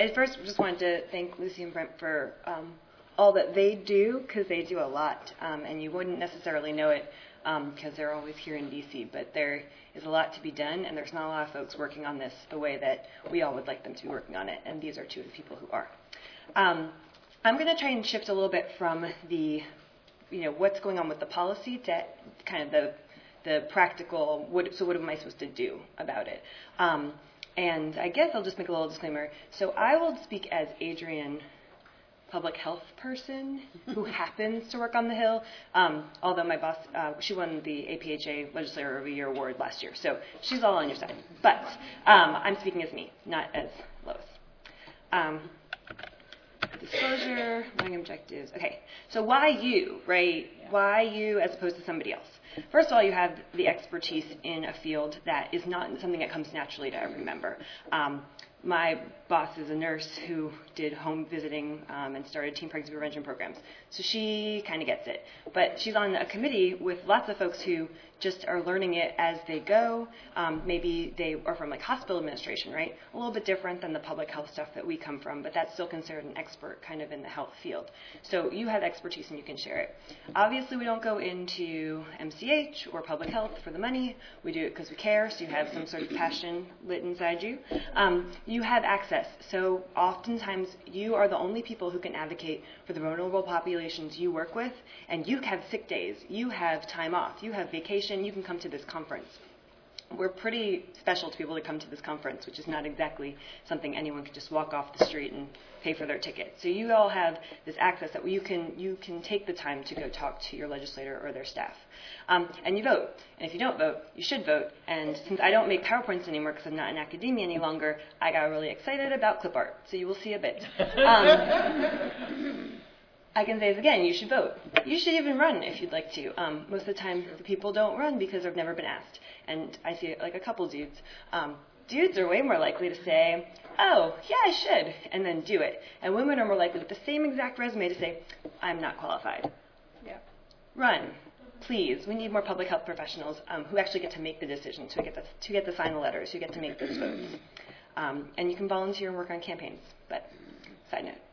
I first just wanted to thank Lucy and Brent for all that they do, because they do a lot, and you wouldn't necessarily know it because they're always here in D.C., but there is a lot to be done, and there's not a lot of folks working on this the way that we all would like them to be working on it, and these are two of the people who are. I'm going to try and shift a little bit from the, what's going on with the policy to kind of the practical, what am I supposed to do about it? And I guess I'll just make a little disclaimer. So I will speak as Adrienne, public health person who happens to work on the Hill, although my boss, she won the APHA Legislator of the Year award last year, so she's all on your side. But I'm speaking as me, not as Lois. Disclosure, learning objectives. Okay, so why you, right? Why you as opposed to somebody else? First of all, you have the expertise in a field that is not something that comes naturally to every member. My boss is a nurse who did home visiting and started teen pregnancy prevention programs. So she kind of gets it. But she's on a committee with lots of folks who just are learning it as they go. Maybe they are from like hospital administration, right? A little bit different than the public health stuff that we come from, but that's still considered an expert kind of in the health field. So you have expertise and you can share it. Obviously, we don't go into MCH or public health for the money. We do it because we care, so you have some sort of passion lit inside you. You have access. So oftentimes, you are the only people who can advocate for the vulnerable populations you work with, and you have sick days. You have time off. You have vacation. You can come to this conference. We're pretty special to be able to come to this conference, which is not exactly something anyone could just walk off the street and pay for their ticket. So you all have this access that you can take the time to go talk to your legislator or their staff. And you vote. And if you don't vote, you should vote. And since I don't make PowerPoints anymore because I'm not in academia any longer, I got really excited about clip art. So you will see a bit. I can say this again, you should vote. You should even run if you'd like to. Most of the time, the people don't run because they've never been asked. And I see like a couple dudes. Dudes are way more likely to say, oh, yeah, I should, and then do it. And women are more likely with the same exact resume to say, I'm not qualified. Yeah. Run. Please, we need more public health professionals who actually get to make the decisions, who get to sign the letters, who get to make those votes. And you can volunteer and work on campaigns, but side note.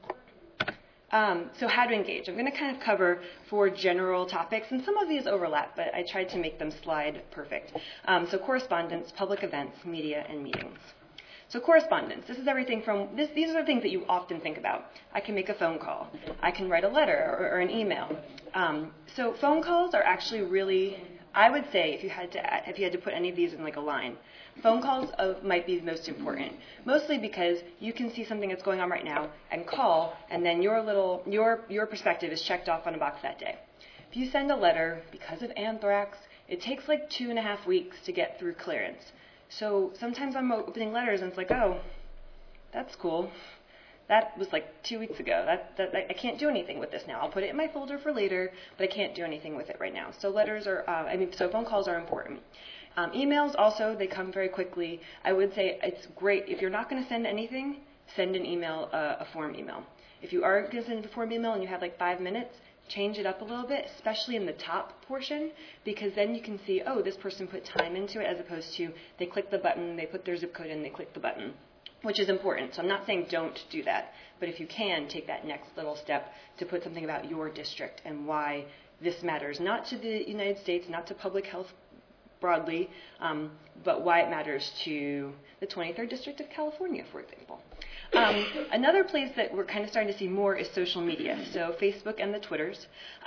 So how to engage. I'm going to kind of cover 4 general topics, and some of these overlap, but I tried to make them slide perfect. So correspondence, public events, media, and meetings. So correspondence, this is everything from, these are the things that you often think about. I can make a phone call. I can write a letter or an email. So phone calls are actually really, I would say, if you had to put any of these in like a line, phone calls might be the most important, mostly because you can see something that's going on right now and call, and then your perspective is checked off on a box that day. If you send a letter, because of anthrax, it takes like 2.5 weeks to get through clearance. So sometimes I'm opening letters and it's like, oh, that's cool. That was like 2 weeks ago. I can't do anything with this now. I'll put it in my folder for later, but I can't do anything with it right now. So letters are, so phone calls are important. Emails also, they come very quickly. I would say it's great. If you're not going to send anything, send an email, a form email. If you are going to send a form email and you have like 5 minutes, change it up a little bit, especially in the top portion, because then you can see, oh, this person put time into it, as opposed to they click the button, they put their zip code in, they click the button, which is important. So I'm not saying don't do that, but if you can, take that next little step to put something about your district and why this matters, not to the United States, not to public health broadly, but why it matters to the 23rd District of California, for example. Another place that we're kind of starting to see more is social media, so Facebook and the Twitters.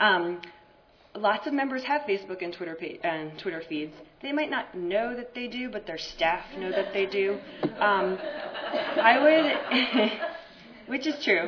Lots of members have Facebook and Twitter feeds. They might not know that they do, but their staff know that they do. I would, which is true.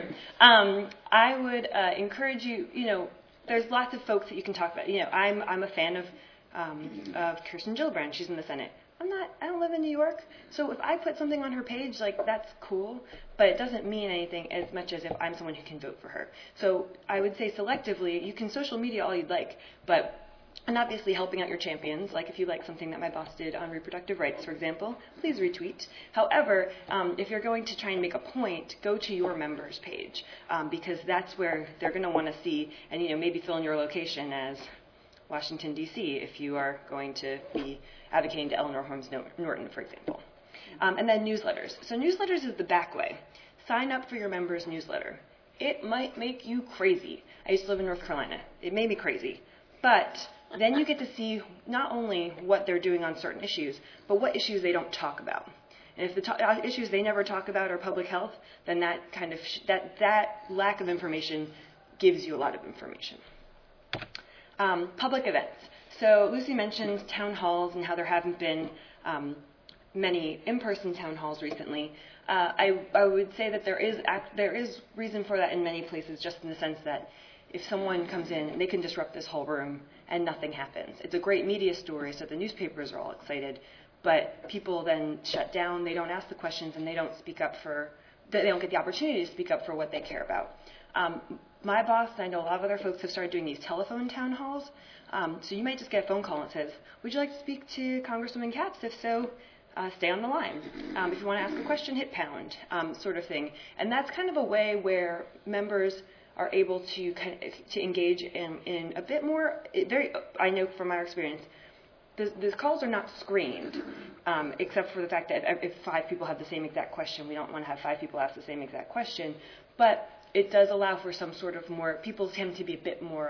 I would encourage you. There's lots of folks that you can talk about. I'm a fan of Kirsten Gillibrand. She's in the Senate. I don't live in New York, so if I put something on her page, like, that's cool, but it doesn't mean anything as much as if I'm someone who can vote for her. So I would say selectively, you can social media all you'd like, and obviously helping out your champions, like if you like something that my boss did on reproductive rights, for example, please retweet. However, if you're going to try and make a point, go to your members page, because that's where they're going to want to see, and maybe fill in your location as Washington, D.C., if you are going to be advocating to Eleanor Holmes Norton, for example. And then newsletters. So newsletters is the back way. Sign up for your members' newsletter. It might make you crazy. I used to live in North Carolina. It made me crazy. But then you get to see not only what they're doing on certain issues, but what issues they don't talk about. And if the issues they never talk about are public health, then that kind of that lack of information gives you a lot of information. Public events. So Lucy mentioned town halls and how there haven't been many in-person town halls recently. I would say that there is reason for that in many places, just in the sense that if someone comes in, they can disrupt this whole room and nothing happens. It's a great media story, so the newspapers are all excited, but people then shut down, they don't ask the questions, and they don't get the opportunity to speak up for what they care about. My boss, and I know a lot of other folks, have started doing these telephone town halls. So you might just get a phone call and it says, would you like to speak to Congresswoman Capps? If so, stay on the line. If you want to ask a question, hit pound, sort of thing. And that's kind of a way where members are able to engage in a bit more, I know from our experience, the calls are not screened, except for the fact that if 5 people have the same exact question, we don't want to have 5 people ask the same exact question. But it does allow for some sort of more, people tend to be a bit more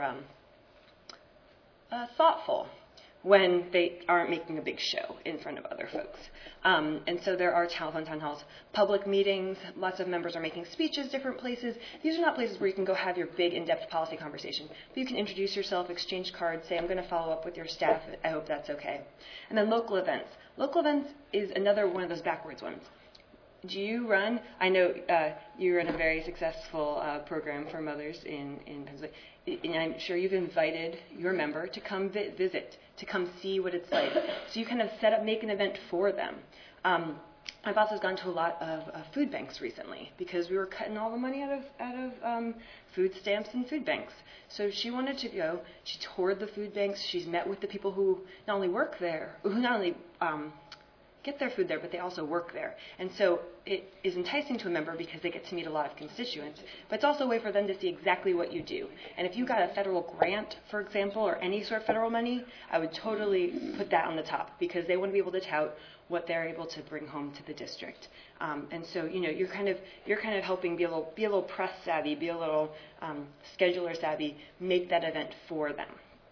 thoughtful when they aren't making a big show in front of other folks. And so there are telephone town halls, public meetings, lots of members are making speeches, different places. These are not places where you can go have your big in-depth policy conversation. But you can introduce yourself, exchange cards, say, I'm going to follow up with your staff, I hope that's okay. And then local events. Local events is another one of those backwards ones. Do you run? I know you run a very successful program for mothers in Pennsylvania, and I'm sure you've invited your member to come visit, to come see what it's like. So you kind of make an event for them. My boss has gone to a lot of food banks recently because we were cutting all the money out of food stamps and food banks. So she wanted to go. She toured the food banks. She's met with the people who not only work there, who not only get their food there, but they also work there. And so it is enticing to a member because they get to meet a lot of constituents, but it's also a way for them to see exactly what you do. And if you got a federal grant, for example, or any sort of federal money, I would totally put that on the top because they want to be able to tout what they're able to bring home to the district. And so, you're kind of helping be a little press savvy, be a little scheduler savvy, make that event for them.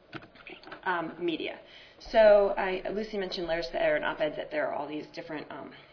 Media. So Lucy mentioned letters to the editor and op-eds, that there are all these different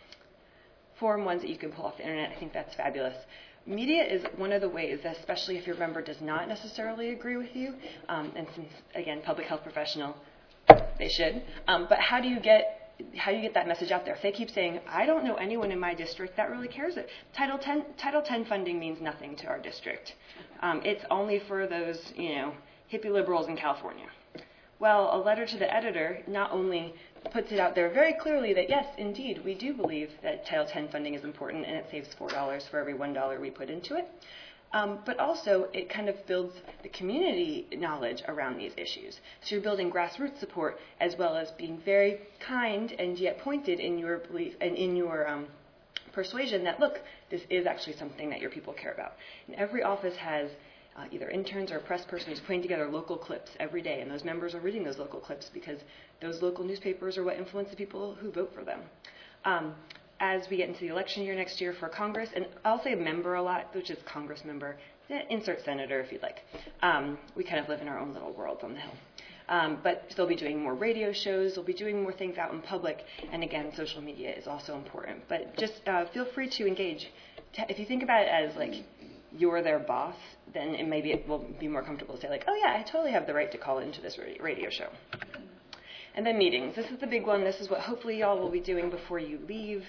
forum ones that you can pull off the internet. I think that's fabulous. Media is one of the ways, especially if your member does not necessarily agree with you, and since, again, public health professional, they should. But how do you get that message out there? If they keep saying, I don't know anyone in my district that really cares. Title 10 funding means nothing to our district. It's only for those, hippie liberals in California. Well, a letter to the editor not only puts it out there very clearly that, yes, indeed, we do believe that Title 10 funding is important and it saves $4 for every $1 we put into it, but also it kind of builds the community knowledge around these issues. So you're building grassroots support as well as being very kind and yet pointed in your belief and in your persuasion that, look, this is actually something that your people care about. And every office has either interns or a press person who's putting together local clips every day, and those members are reading those local clips because those local newspapers are what influence the people who vote for them. As we get into the election year next year for Congress, and I'll say member a lot, which is Congress member, insert senator if you'd like. We kind of live in our own little world on the Hill. But they'll be doing more radio shows, they'll be doing more things out in public, and again, social media is also important. But just feel free to engage. If you think about it as like you're their boss, then it will be more comfortable to say like, oh yeah, I totally have the right to call into this radio show. And then meetings. This is the big one. This is what hopefully y'all will be doing before you leave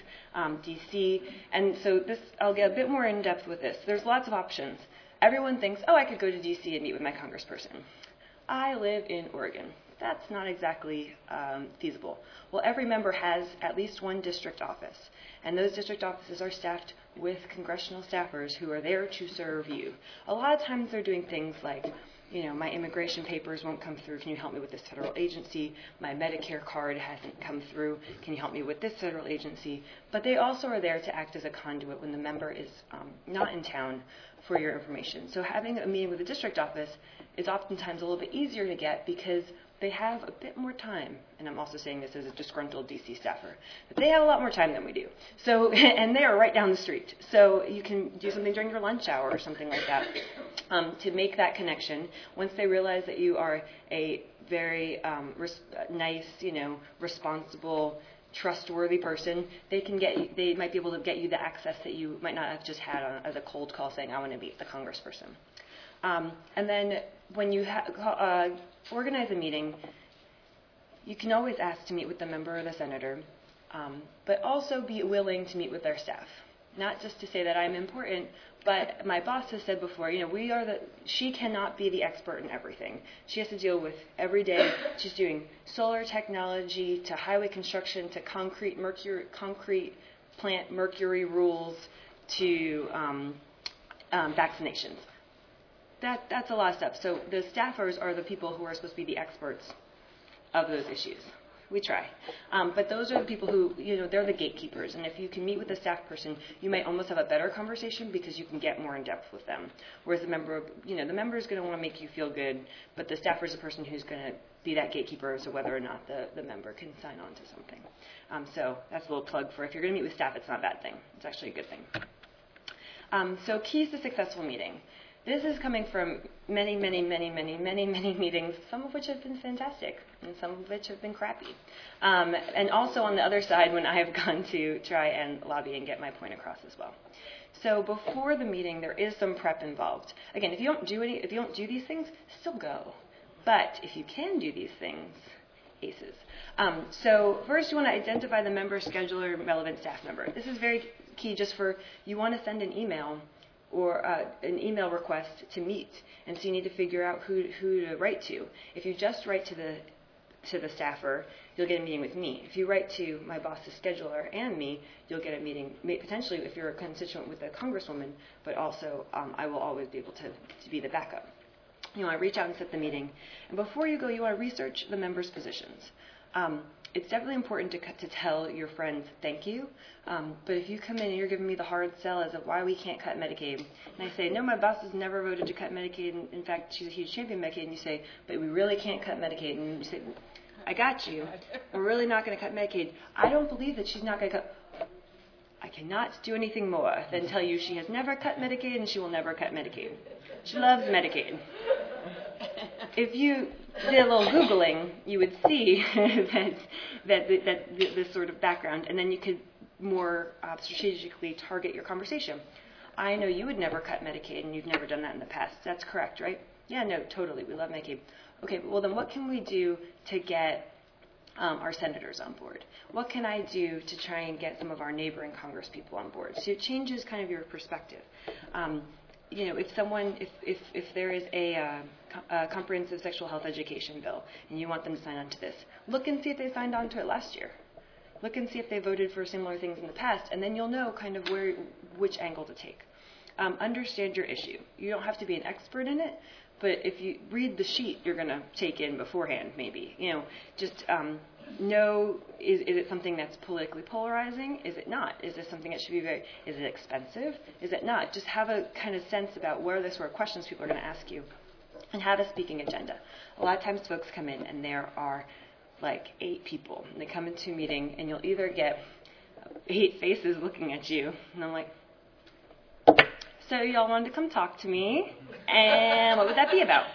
DC. And so I'll get a bit more in depth with this. There's lots of options. Everyone thinks, oh, I could go to DC and meet with my congressperson. I live in Oregon. That's not exactly feasible. Well, every member has at least one district office, and those district offices are staffed with congressional staffers who are there to serve you. A lot of times they're doing things like, my immigration papers won't come through. Can you help me with this federal agency? My Medicare card hasn't come through. Can you help me with this federal agency? But they also are there to act as a conduit when the member is not in town for your information. So having a meeting with the district office is oftentimes a little bit easier to get because they have a bit more time, and I'm also saying this as a disgruntled DC staffer, but they have a lot more time than we do. So, and they are right down the street. So you can do something during your lunch hour or something like that to make that connection. Once they realize that you are a very nice, responsible, trustworthy person, they might be able to get you the access that you might not have just had as a cold call saying, I want to meet the congressperson. And then when you organize a meeting, you can always ask to meet with the member or the senator, but also be willing to meet with their staff. Not just to say that I'm important, but my boss has said before, she cannot be the expert in everything. She has to deal with every day. She's doing solar technology to highway construction to concrete plant mercury rules to vaccinations. That's a lot of stuff. So the staffers are the people who are supposed to be the experts of those issues. We try. But those are the people who, they're the gatekeepers. And if you can meet with a staff person, you might almost have a better conversation because you can get more in depth with them. Whereas the member is going to want to make you feel good, but the staffer is the person who's going to be that gatekeeper as to whether or not the member can sign on to something. So that's a little plug for if you're going to meet with staff, it's not a bad thing. It's actually a good thing. So keys to successful meeting. This is coming from many, many, many, many, many, many meetings, some of which have been fantastic and some of which have been crappy. And also on the other side, when I have gone to try and lobby and get my point across as well. So before the meeting, there is some prep involved. Again, if you don't do these things, still go. But if you can do these things, aces. So first, you want to identify the member, scheduler, relevant staff member. This is very key just for you want to send an email or an email request to meet, and so you need to figure out who to write to. If you just write to the staffer, you'll get a meeting with me. If you write to my boss's scheduler and me, you'll get a meeting, potentially if you're a constituent with a congresswoman, but also I will always be able to be the backup. You want to reach out and set the meeting. And before you go, you want to research the members' positions. It's definitely important to tell your friends thank you, but if you come in and you're giving me the hard sell as of why we can't cut Medicaid, and I say, no, my boss has never voted to cut Medicaid, and in fact, she's a huge champion of Medicaid, and you say, but we really can't cut Medicaid, and you say, I got you, we're really not going to cut Medicaid. I don't believe that she's not going to cut. I cannot do anything more than tell you she has never cut Medicaid and she will never cut Medicaid. She loves Medicaid. If you did a little Googling, you would see that this sort of background, and then you could more strategically target your conversation. I know you would never cut Medicaid, and you've never done that in the past. That's correct, right? Yeah, no, totally. We love Medicaid. Okay, well then what can we do to get our senators on board? What can I do to try and get some of our neighboring Congress people on board? So it changes kind of your perspective. If there is a comprehensive sexual health education bill and you want them to sign on to this, look and see if they signed on to it last year. Look and see if they voted for similar things in the past, and then you'll know kind of which angle to take. Understand your issue. You don't have to be an expert in it, but if you read the sheet you're going to take in beforehand, maybe, just know, is it something that's politically polarizing? Is it not? Is this something that should be is it expensive? Is it not? Just have a kind of sense about where the sort of questions people are going to ask you, and have a speaking agenda. A lot of times folks come in and there are like 8 people, and they come into a meeting and you'll either get 8 faces looking at you, and I'm like, so y'all wanted to come talk to me, and what would that be about?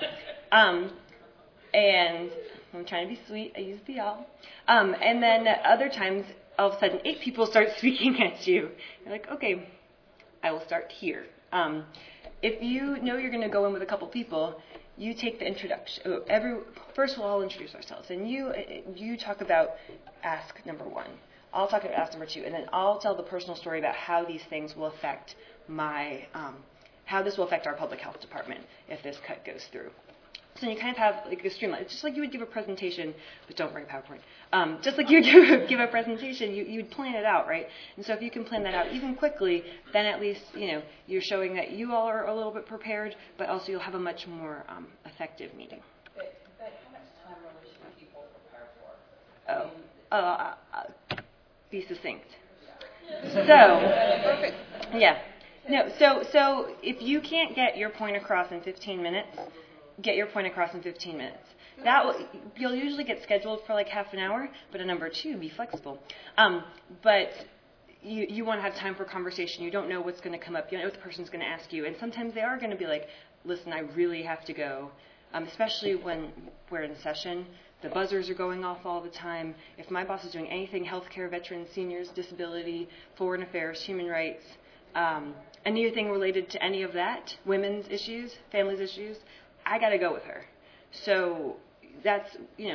And I'm trying to be sweet, I use the y'all. And then other times, all of a sudden, 8 people start speaking at you. You're like, okay, I will start here. If you know you're going to go in with a couple people, you take the introduction. First we'll all introduce ourselves, and you talk about ask number 1. I'll talk about ask number 2, and then I'll tell the personal story about how these things will affect how this will affect our public health department if this cut goes through. So you kind of have like a streamline. It's just like you would give a presentation, but don't bring PowerPoint. Just like you would give a presentation, you'd plan it out, right? And so if you can plan that out even quickly, then at least you're showing that you all are a little bit prepared, but also you'll have a much more effective meeting. But how much time really should people prepare for? Be succinct. Yeah. Perfect. Yeah. No. So if you can't get your point across in 15 minutes. Get your point across in 15 minutes. You'll usually get scheduled for like half an hour, but at number 2, be flexible. But you want to have time for conversation. You don't know what's going to come up. You don't know what the person's going to ask you. And sometimes they are going to be like, listen, I really have to go, especially when we're in session. The buzzers are going off all the time. If my boss is doing anything healthcare, veterans, seniors, disability, foreign affairs, human rights, anything related to any of that, women's issues, families' issues, I got to go with her. So that's,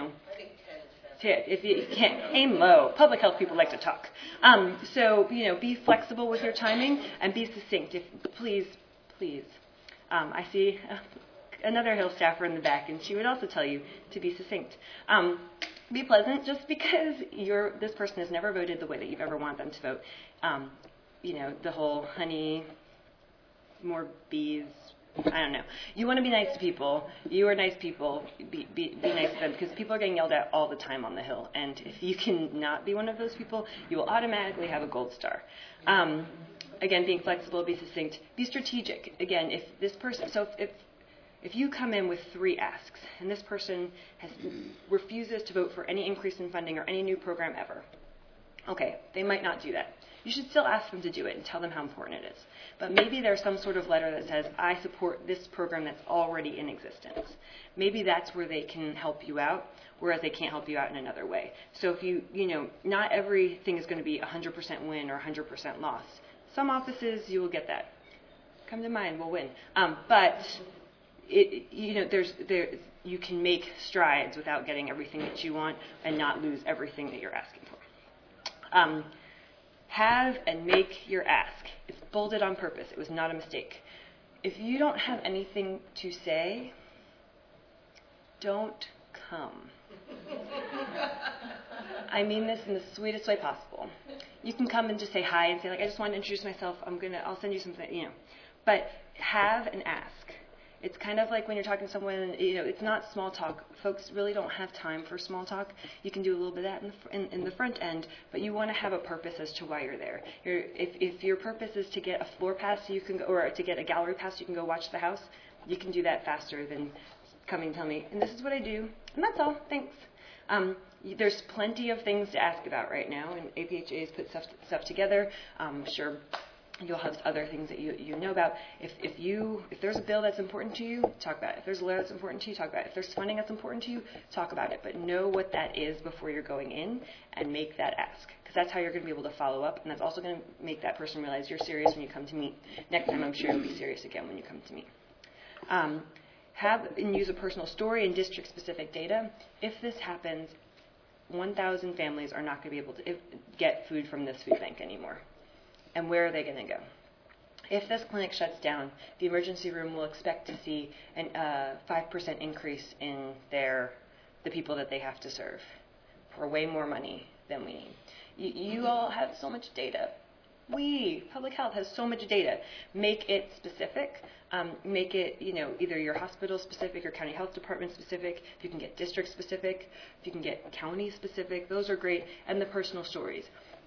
if you can't aim low, public health people like to talk. So, be flexible with your timing and be succinct. Please. I see another Hill staffer in the back, and she would also tell you to be succinct. Be pleasant. Just because this person has never voted the way that you've ever wanted them to vote. The whole honey, more bees. I don't know. You want to be nice to people. You are nice people. Be nice to them, because people are getting yelled at all the time on the Hill. And if you can not be one of those people, you will automatically have a gold star. Again, being flexible, be succinct, be strategic. Again, if you come in with 3 asks and this person refuses to vote for any increase in funding or any new program ever, okay, they might not do that. You should still ask them to do it and tell them how important it is. But maybe there's some sort of letter that says, I support this program that's already in existence. Maybe that's where they can help you out, whereas they can't help you out in another way. So if not everything is going to be 100% win or 100% loss. Some offices, you will get that. Come to mind, we'll win. But you can make strides without getting everything that you want and not lose everything that you're asking for. Have and make your ask. It's bolded on purpose. It was not a mistake. If you don't have anything to say, don't come. I mean this in the sweetest way possible. You can come and just say hi and say, I just want to introduce myself. I'll send you something, But have an ask. It's kind of like when you're talking to someone, it's not small talk. Folks really don't have time for small talk. You can do a little bit of that in the front end, but you want to have a purpose as to why you're there. If your purpose is to get a floor pass, so you can go, or to get a gallery pass, so you can go watch the house. You can do that faster than coming and tell me, and this is what I do, and that's all. Thanks. There's plenty of things to ask about right now, and APHA has put stuff together. Sure. You'll have other things that you know about. If there's a bill that's important to you, talk about it. If there's a law that's important to you, talk about it. If there's funding that's important to you, talk about it. But know what that is before you're going in and make that ask. Because that's how you're going to be able to follow up, and that's also going to make that person realize you're serious when you come to meet. Next time, I'm sure you'll be serious again when you come to meet. Have and use a personal story and district-specific data. If this happens, 1,000 families are not going to be able to get food from this food bank anymore. And where are they going to go? If this clinic shuts down, the emergency room will expect to see a 5% increase in the people that they have to serve for way more money than we need. You all have so much data. Public health has so much data. Make it specific. Make it, either your hospital specific or county health department specific. If you can get district specific, if you can get county specific, those are great. And the personal stories.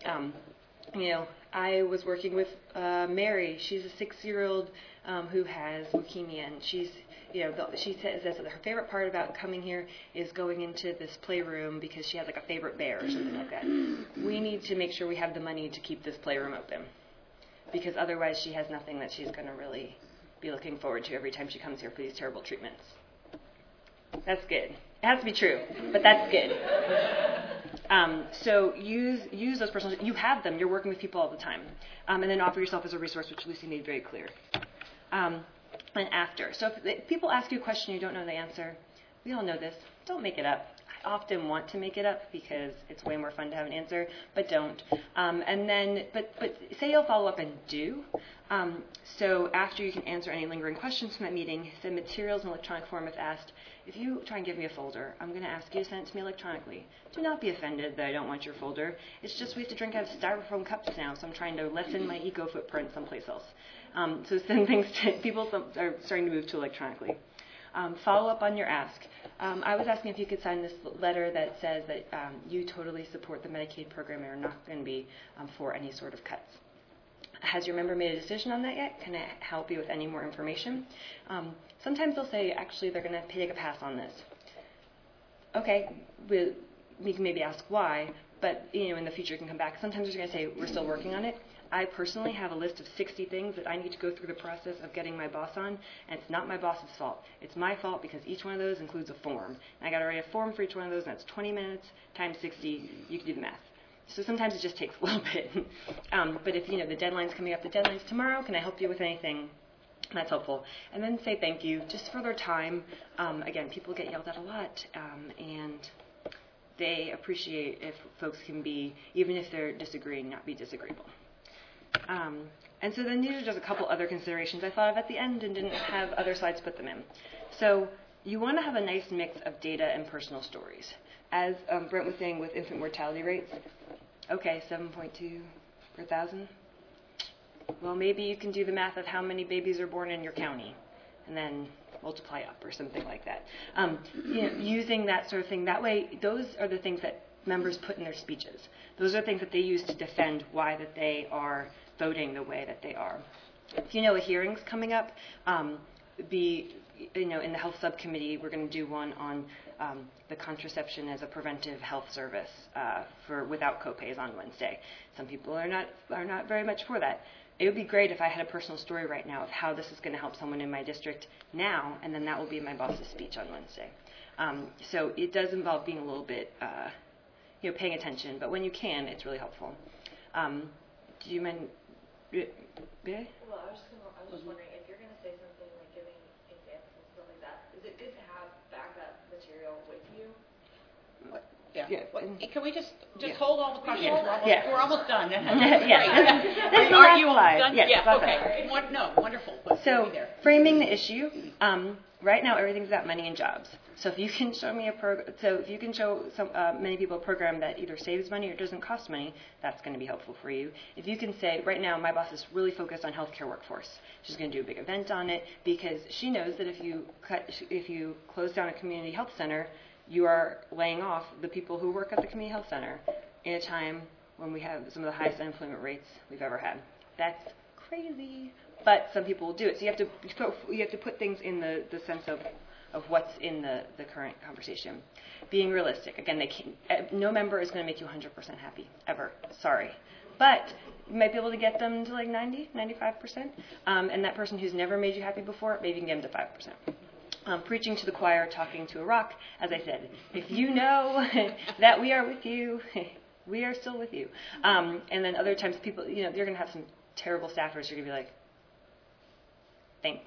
I was working with Mary. She's a 6-year-old who has leukemia, and she says that her favorite part about coming here is going into this playroom because she has a favorite bear or something like that. We need to make sure we have the money to keep this playroom open, because otherwise she has nothing that she's going to really be looking forward to every time she comes here for these terrible treatments. That's good. It has to be true, but that's good. So use those personal. You have them. You're working with people all the time, and then offer yourself as a resource, which Lucy made very clear. And after. So if people ask you a question you don't know the answer, we all know this. Don't make it up. I often want to make it up because it's way more fun to have an answer, but don't. But say you'll follow up and do. So after you can answer any lingering questions from that meeting, send materials in electronic form if asked. If you try and give me a folder, I'm going to ask you to send it to me electronically. Do not be offended that I don't want your folder. It's just we have to drink out of styrofoam cups now, so I'm trying to lessen my eco footprint someplace else. So send things to people are starting to move to electronically. Follow up on your ask. I was asking if you could sign this letter that says that you totally support the Medicaid program and are not going to be for any sort of cuts. Has your member made a decision on that yet? Can I help you with any more information? Sometimes they'll say, actually, they're going to take a pass on this. okay, we can maybe ask why, but in the future you can come back. Sometimes you're going to say, we're still working on it. I personally have a list of 60 things that I need to go through the process of getting my boss on, and it's not my boss's fault. It's my fault because each one of those includes a form. And I got to write a form for each one of those, and that's 20 minutes times 60. You can do the math. So sometimes it just takes a little bit. But if the deadline's coming up, the deadline's tomorrow, can I help you with anything? That's helpful. And then say thank you just for their time. Again, people get yelled at a lot, and they appreciate if folks can be, even if they're disagreeing, not be disagreeable. And so then these are just a couple other considerations I thought of at the end and didn't have other slides put them in. So you want to have a nice mix of data and personal stories. As Brent was saying with infant mortality rates, okay, 7.2 per 1,000. Well, maybe you can do the math of how many babies are born in your county and then multiply up or something like that. Using that sort of thing. That way, those are the things that members put in their speeches. Those are things that they use to defend why that they are voting the way that they are. If a hearing's coming up, in the health subcommittee, we're going to do one on the contraception as a preventive health service for without copays on Wednesday. Some people are not very much for that. It would be great if I had a personal story right now of how this is going to help someone in my district now, and then that will be my boss's speech on Wednesday. So it does involve being a little bit, paying attention, but when you can, it's really helpful. Do you mind? Yeah? Well, I was just wondering if you're going to say something like giving examples and stuff like that, is it good to have backup material with you? Yeah. Can we just hold all the questions? Yeah. We're almost done. Yeah. Are you done? Yes, okay. Wonderful. So framing the issue. Right now, everything's about money and jobs. So if you can show me many people a program that either saves money or doesn't cost money, that's going to be helpful for you. If you can say, right now, my boss is really focused on healthcare workforce. She's going to do a big event on it because she knows that if you close down a community health center, you are laying off the people who work at the community health center in a time when we have some of the highest unemployment rates we've ever had. That's crazy, but some people will do it. So you have to put things in the sense of what's in the current conversation. Being realistic. Again, no member is going to make you 100% happy, ever. Sorry. But you might be able to get them to like 90, 95%. And that person who's never made you happy before, maybe you can get them to 5%. Preaching to the choir, talking to a rock. As I said, if you know that we are with you, we are still with you. And then other times people, you're going to have some terrible staffers. You're going to be like, thanks.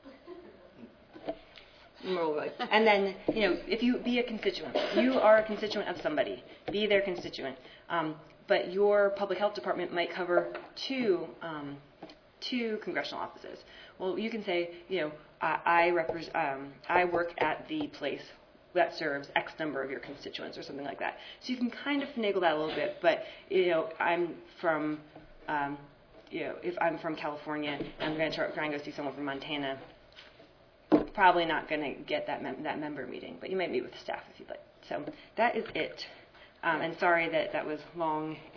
And then, if you be a constituent, you are a constituent of somebody. Be their constituent. But your public health department might cover two congressional offices. Well, you can say, I work at the place that serves X number of your constituents or something like that. So you can kind of finagle that a little bit. But I'm from, if I'm from California and I'm going to try and go see someone from Montana, probably not going to get that member meeting. But you might meet with the staff if you'd like. So that is it. And sorry that was long.